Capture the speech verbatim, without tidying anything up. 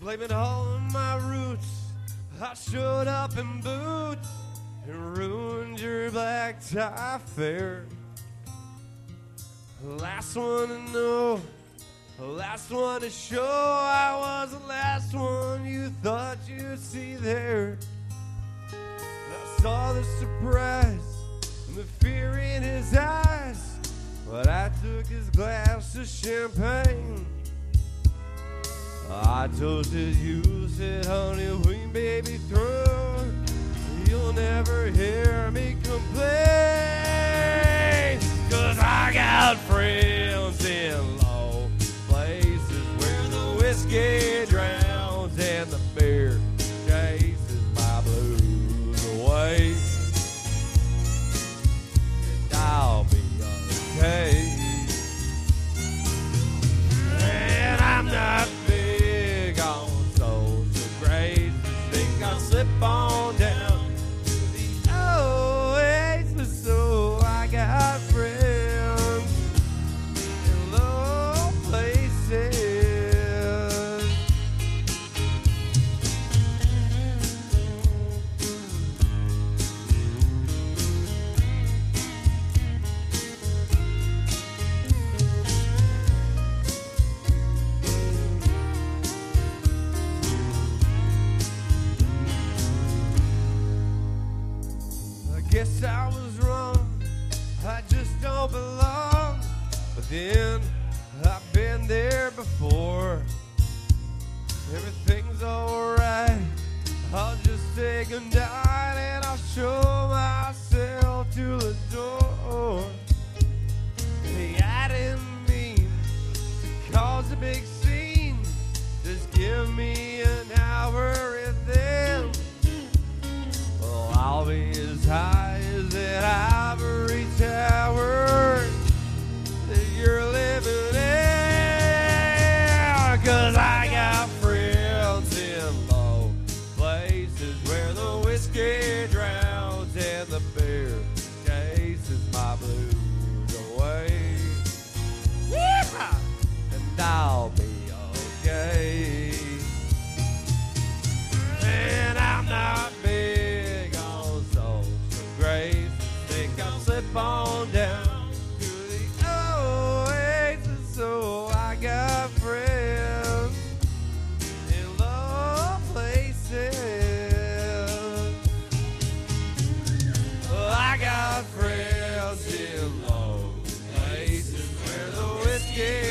Blame it all on my roots. I showed up in boots and ruined your black tie fair. Last one to know, last one to show. I was the last one you thought you'd see there. I saw the surprise and the fear in his eyes, but I took his glass of champagne. I toasted you, said, honey, we may be through. You'll never hear me complain, 'cause I got friends in low places where the whiskey drowns and the beer chases my blues away. And I'll be okay. And I'm not big on social grace. Think I'll slip on down to the oasis, so I got friends in low places. I guess I was wrong, I just don't belong. But then, I've been there before. Everything's alright, I'll just say goodnight and I'll show myself to the door. Hey, I didn't mean to cause a big scene. Just give me an hour and then, well, I'll be as high as that ivory tower that you're living in. 'Cause I got friends in low places where the whiskey drowns and the beer chases my blues away. Yeah! And I'll be okay. And I'm not big on social grace. Think I'll slip on down to the oasis, so I got friends in low places. I got friends in low places where the whiskey